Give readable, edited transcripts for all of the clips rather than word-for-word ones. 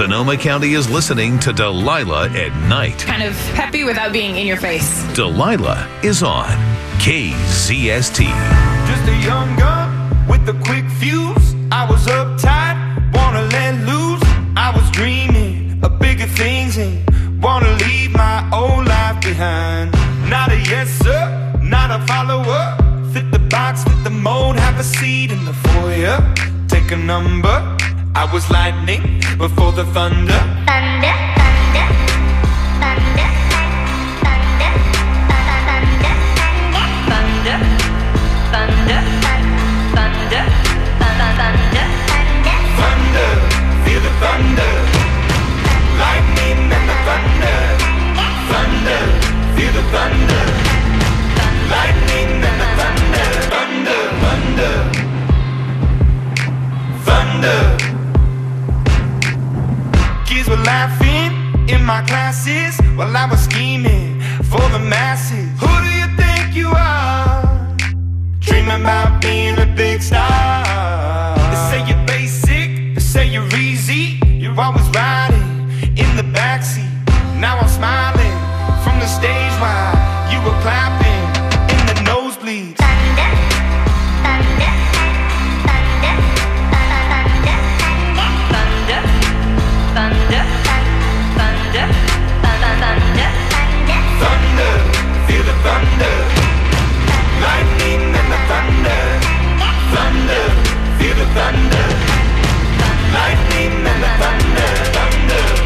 Sonoma County is listening to Delilah at Night. Kind of peppy without being in your face. Delilah is on KZST. Just a young gun with a quick fuse. I was uptight, wanna let loose. I was dreaming of bigger things and wanna leave my old life behind. Not a yes sir, not a follower. Fit the box, fit the mold, have a seat in the foyer. Take a number. I was lightning before the thunder. Thunder, thunder, thunder, thunder, thunder, thunder, thunder, thunder, thunder, feel the thunder. Lightning and the thunder. Thunder, feel the thunder. Lightning and the thunder. Thunder, thunder, thunder. Kids were laughing in my classes while I was scheming for the masses. Who do you think you are? Dreaming about being a big star. They say you're basic, they say you're easy. You're always riding in the backseat. Now I'm smiling from the stage while you were clapping in the nosebleeds. thunder, thunder, thunder, thunder, Thunder, thunder, thunder, Thunder, feel the thunder. Lightning and the thunder. Thunder, feel the thunder. Lightning and the thunder. Thunder.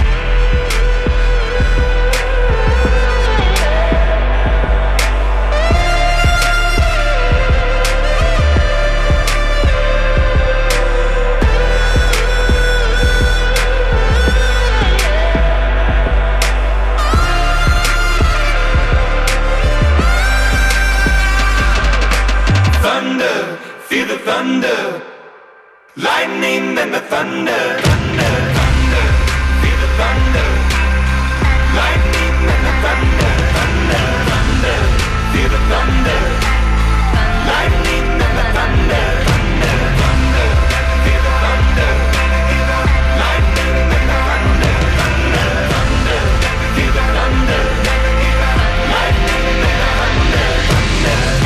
Thunder, feel the thunder. Lightning and the thunder. Thunder, thunder, feel the thunder. Lightning and the thunder. Thunder, thunder, feel the thunder. Lightning and the thunder. Thunder, thunder, feel the thunder. Lightning and the thunder. Thunder, thunder, feel the thunder. Lightning and the thunder. Thunder.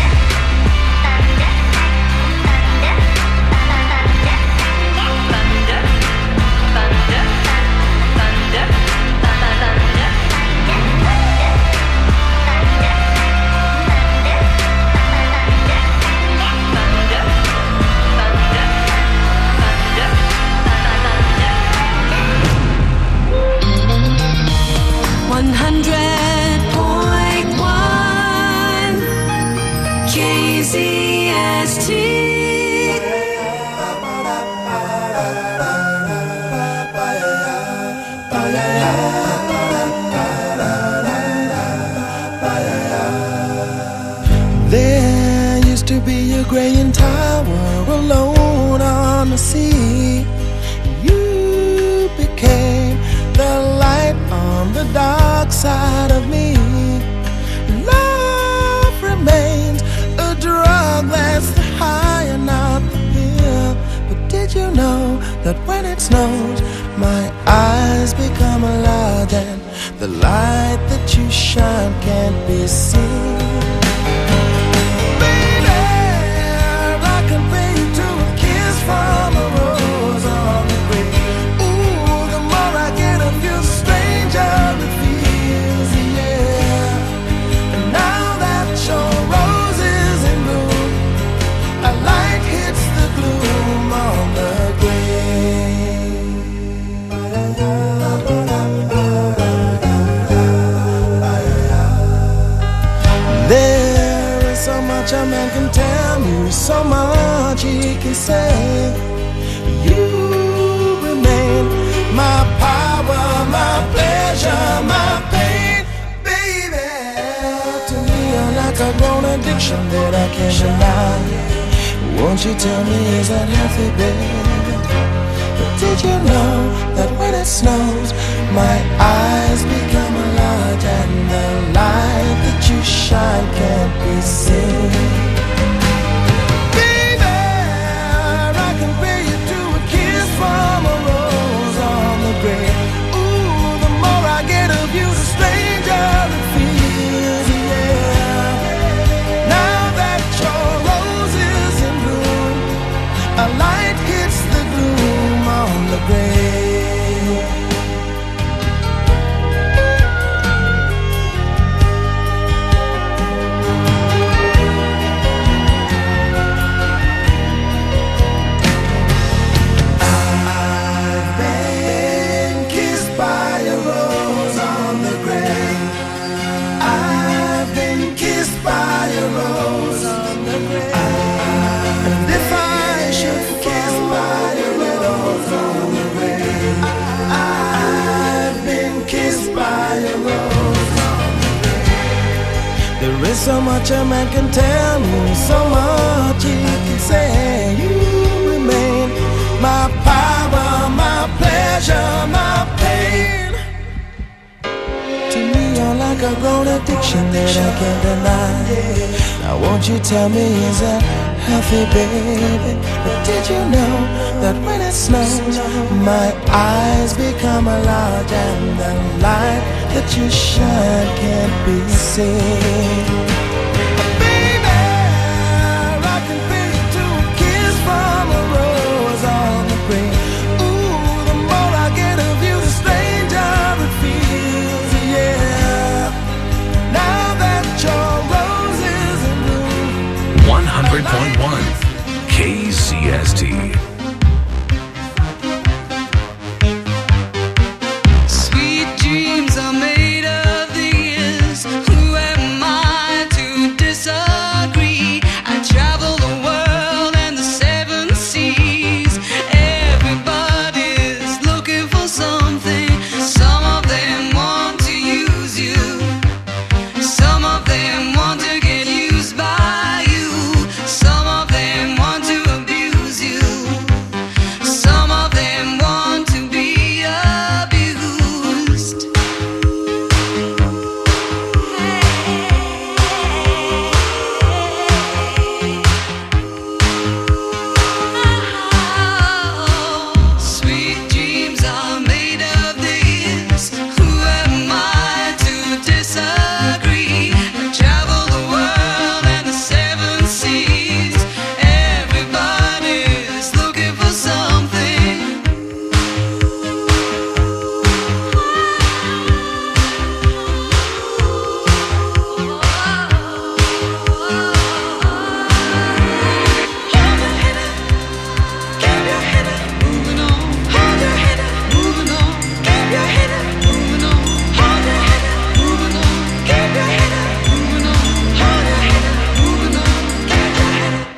There used to be a graying tower alone on the sea. You became the light on the dark side of me. Love remains a drug that's the high and not the pill. But did you know that when it snows, my eyes become large and the light that you shine can't be seen? From a rose on the grave. Ooh, the more I get of you, stranger it feels, yeah. And now that your rose is in bloom, a light hits the gloom on the grave. There is so much a man can tell me, so much he can say. You remain my power, my pleasure, my pain, baby. To me you're like a grown addiction that I can't deny. Won't you tell me, is that healthy, baby? But did you know that when it snows, my eyes become large and the light that you shine can't be seen? Baby, I compare you to a kiss from a rose on the grave. so much a man can tell me, so much he can say. You remain my power, my pleasure, my pain. To me you're like a grown addiction that I can't deny. Now won't you tell me, is that healthy, baby? But did you know that when it snows, my eyes become large and the light that you shine can't be seen? Baby, I can feel you to a kiss from a rose on the green. Ooh, the more I get of you, the stranger it feels, yeah. Now that your rose is in bloom. 100.1 KCST. Sweet dreams are made of these. Who am I to disagree? I travel the world and the seven seas. Everybody's looking for something. Some of them want to use you. Some of them want to get used by you. Some of them want to abuse you. Some of them want to be abused. Sweet dreams are made of this. Who am I to disagree? I travel the world and the seven seas. Everybody's looking for something. Keep your head up, moving on. Hold your head up, moving on. Keep your head up, moving on. Hold your head up, moving on. Keep your head up, moving on. Hold your head up, moving on. Keep your head up.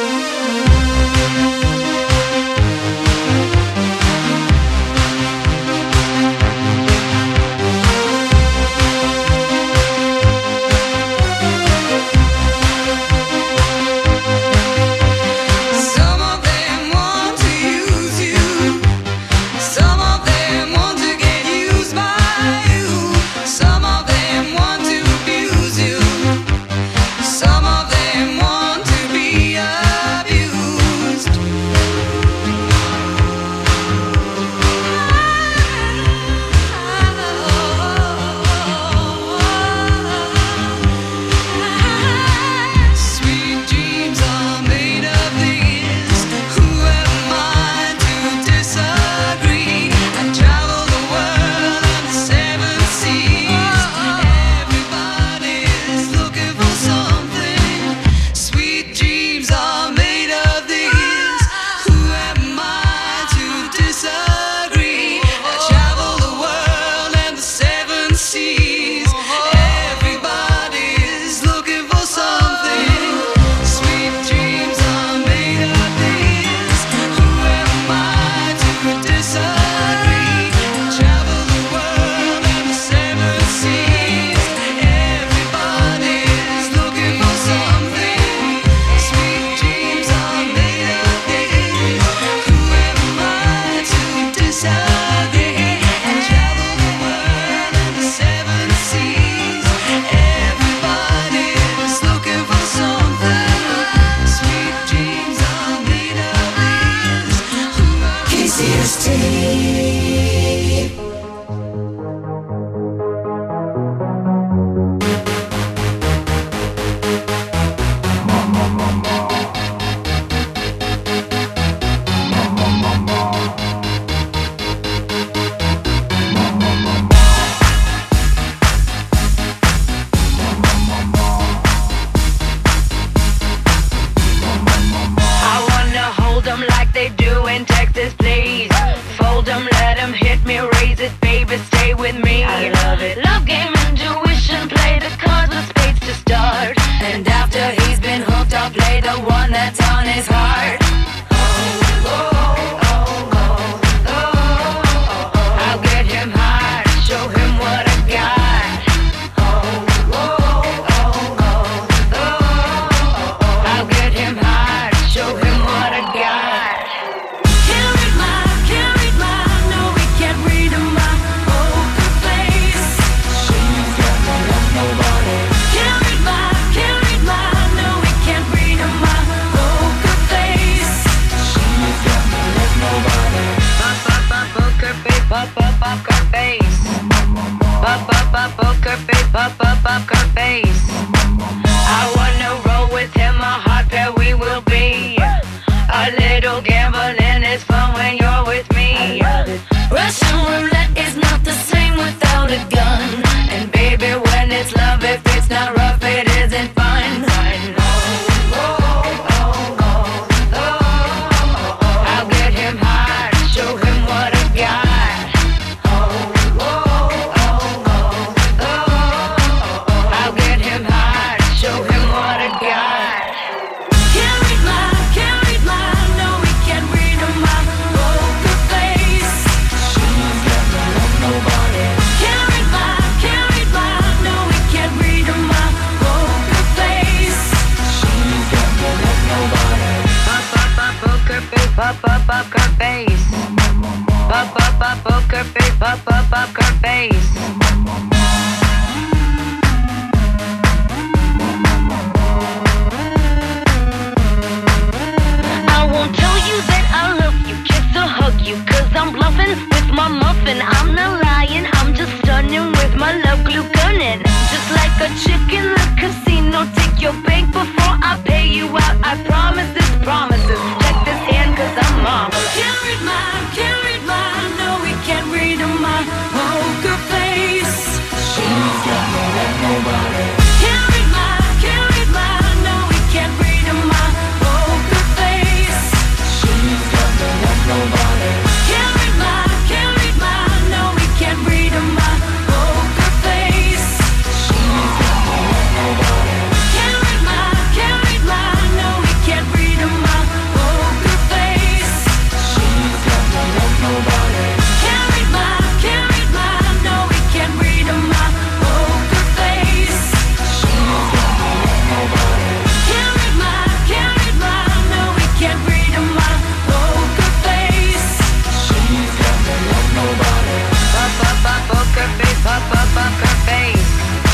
Some of them want to use you. Some of them want to get used by you. Some of them want to abuse you. Some of them want to be abused. Sweet dreams are made of these. Who am I to disagree? I travel the world and the seven seas. Everybody's looking for something. Sweet dreams are made of these. Who am I to disagree? I travel the world and the seven seas. Everybody's looking for something. Sweet dreams are made of these. Who am I to disagree? I travel the world and the seven seas. Everybody's looking for something. Sweet dreams are made of these. Who am I to disagree? I travel the world and the seven seas. Everybody's looking for something. Sweet dreams are made of these. Who am I? KCST. I wanna hold 'em like they do in Texas, please. Fold 'em, let 'em little gambling is fun when you're with me. Russian roulette is not the same without a gun. And baby, when it's love, if it's not rough, it isn't fun. I'll get him high, show him what I got. I'll get him high, show him what I got. Can't read my, no, we can't read my poker face. She's got no love, nobody. Can't read my, no, we can't read my poker face. She's got no love, nobody. Poker face, poker face. Poker face, poker face. I won't tell you that I love you, kiss or hug you, 'cause I'm bluffing with my muffin. I'm not lying, I'm just stunning with my love glue gunning. Just like a chick in the casino, take your bank before I pay you out. I promise this promises. Check this hand 'cause I'm marvelous. Can't read my, no, we can't read my poker face. She's got no love, nobody. Can't read my, no, we can't read my poker face. She's got no love, nobody. Can't read my, no, we can't read my poker face. She's got no love, nobody. Can't read my, no, we can't read my poker face. She's got no love, nobody. Can't read my, no, we can't read my poker face. She's got no love, nobody. Can't read my, no, we can't read my poker face. She's got no love, nobody. Poker face, poker face.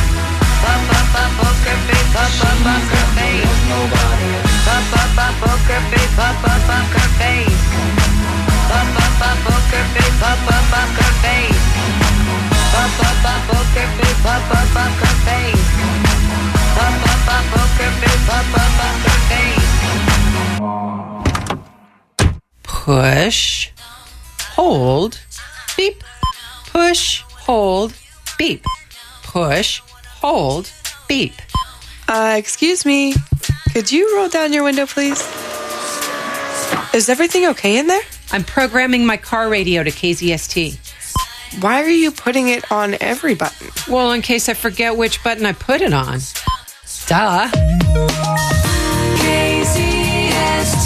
Poker face, poker face. Nobody. Poker face, poker face. Poker face, poker face. Poker face, poker face. Poker face, poker face. Push, hold, beep. Push, hold, beep. Push, hold, beep. Excuse me. Could you roll down your window, please? Is everything okay in there? I'm programming my car radio to KZST. Why are you putting it on every button? Well, in case I forget which button I put it on. Duh. KZST.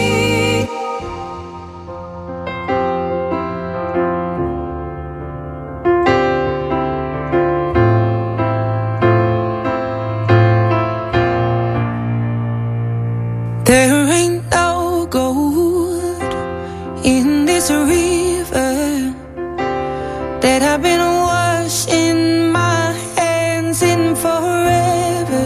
There ain't no gold in this river that I've been washing my hands in forever.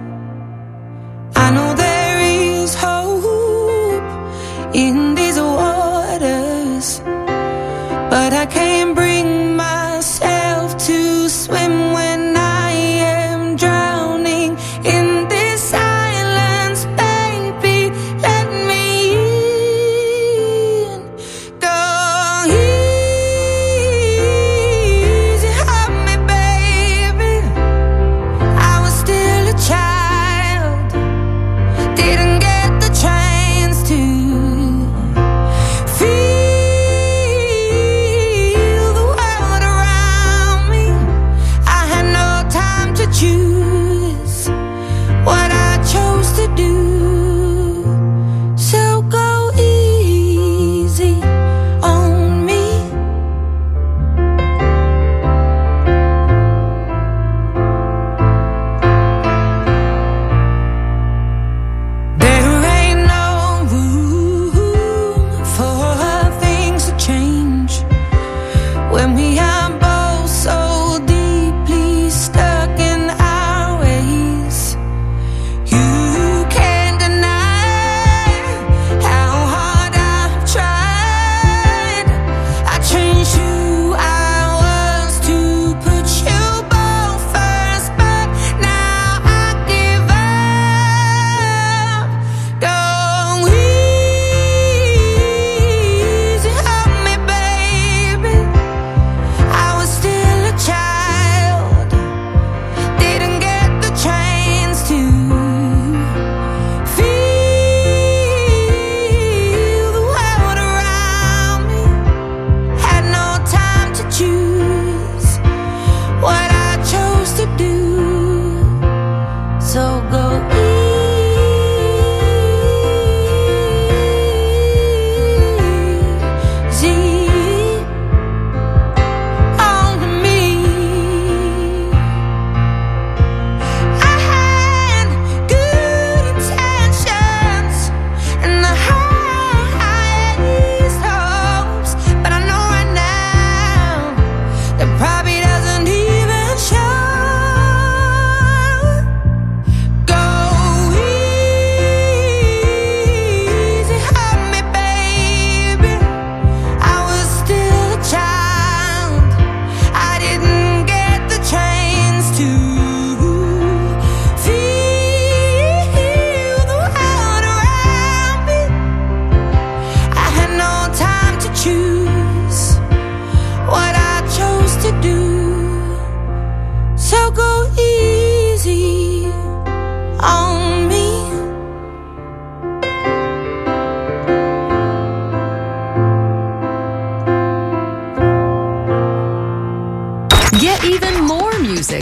I know there is hope in these waters, but I can't bring myself to swim when I am drowning in this silence. Baby, let me in. Go easy on me, baby. I was still a child, didn't get the chance to feel the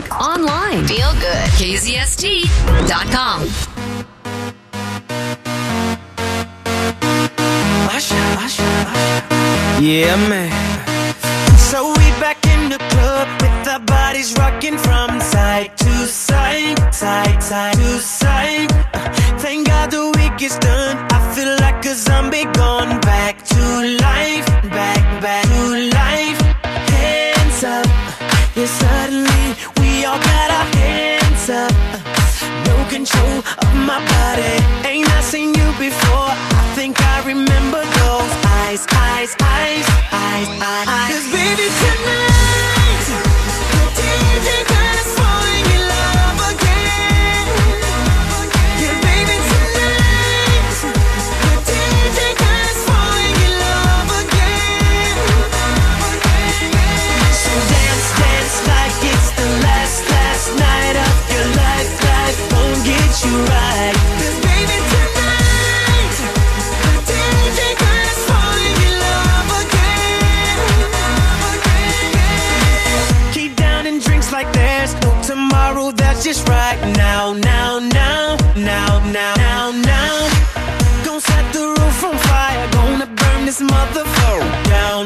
music online. Feel good. KZST.com. Yeah, man. So we back in the club with our bodies rocking from side to side, side to side. Thank God the week is done. I feel like a zombie gone back to life, back to life. Hands up, yeah, suddenly we all got our hands up. No control of my body. Ain't I seen you before? I think I remember those eyes. 'Cause baby tonight, the DJ got us falling in love again. Yeah, baby tonight, the DJ got us falling in love again. So dance like it's the last night of your life. Life won't get you right. 'Cause baby tonight, the DJ got us falling in love again. Keep downing drinks like there's no tomorrow. That's just right now. Gonna set the roof on fire. Gonna burn this motherfucker down.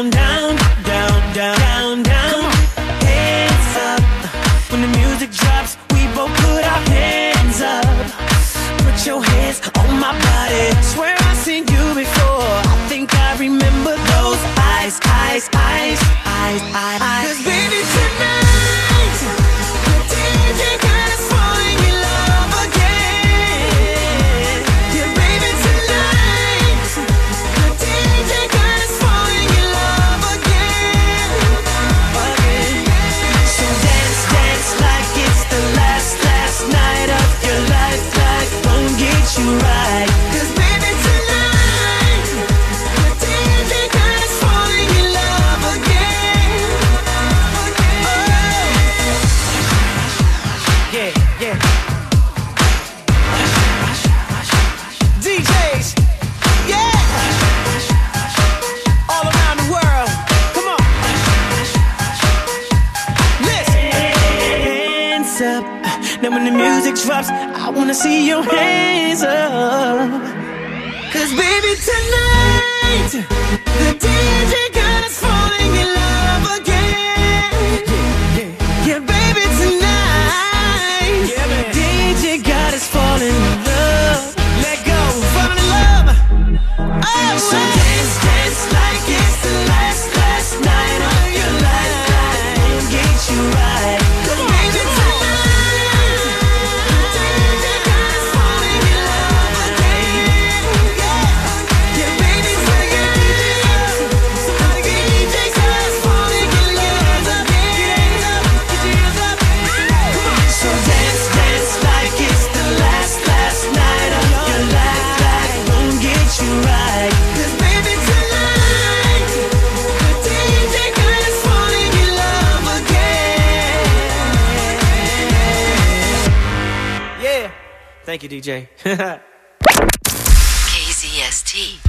Come on, hands up. When the music drops, we both put our hands up. Put your hands on my body. Swear I've seen you before. I think I remember those eyes. 'Cause baby tonight, the DJ got us falling in love again. Yeah, baby tonight, the DJ got us falling in love again. So dance like it's the last night of your life. Life won't get you right. 'Cause baby tonight, the DJ got us falling in love again. Yeah. DJs, yeah, all around the world. Come on, listen. Hands up. Now when the music drops, I wanna see your hands up. 'Cause baby tonight, the DJ got us falling in love again. Yeah, baby tonight, DJ got us falling in love. Let go, falling in love. Oh, so dance like it's the last night of your life. Life won't get you right. 'Cause baby tonight, the DJ got us falling in love again. Yeah, baby tonight, somebody get DJ got us falling in love again. Come on, so dance like it's the last night of your life. Life won't get you right. 'Cause baby tonight, the DJ got us falling in love again. Yeah, thank you, DJ. KZST.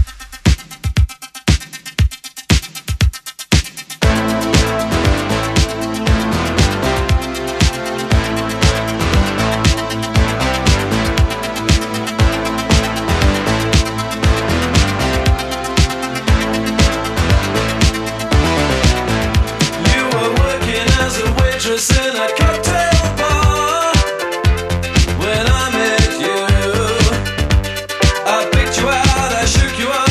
You were working as a waitress in a cocktail bar when I met you. I picked you out, I shook you up.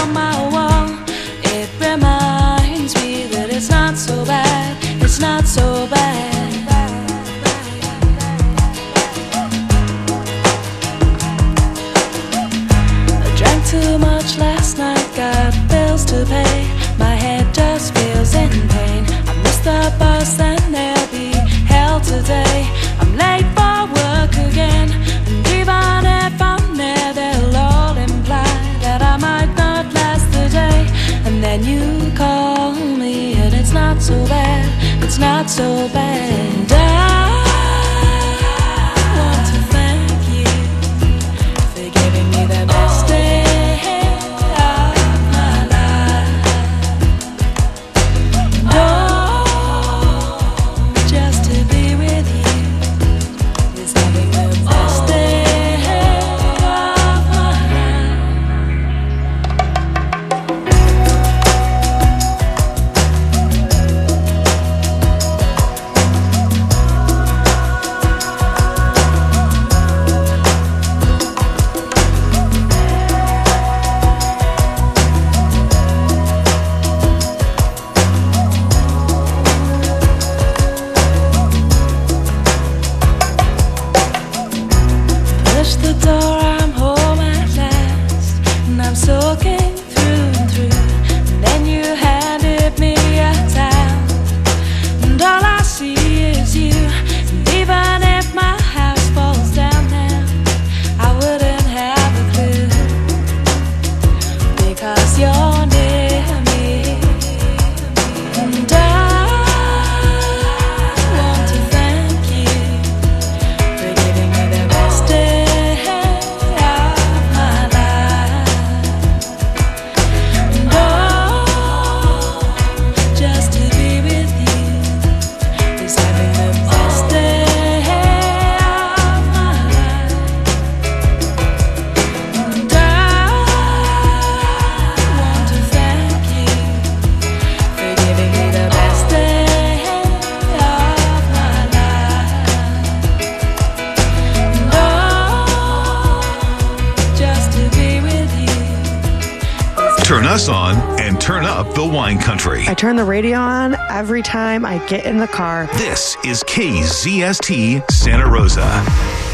on my wall. It reminds me that it's not so bad. It's not so bad. I drank too much last night, got bills to pay. My head just feels in pain. I missed the bus and there'll be hell today. I'm late for work again, and even if I'm there, they'll all imply that I might not last the day. And then you call me, and it's not so bad. It's not so bad. I want to thank you for giving me the best day of my life. Oh, just to be with you is having the best day of my life. Push the door, I'm home at last, and I'm soaking through and through. And then you handed me a towel, and all I see is you. And even if my house falls down now, I wouldn't have a clue, because you're near me. And I want to thank you for giving me the best day of my life. And oh, just to be with you is having the best day of my life. And I want to thank you for giving me the best day of my life. And oh, just to be with you. Turn us on and turn up the wine country. I turn the radio on every time I get in the car. This is KZST Santa Rosa.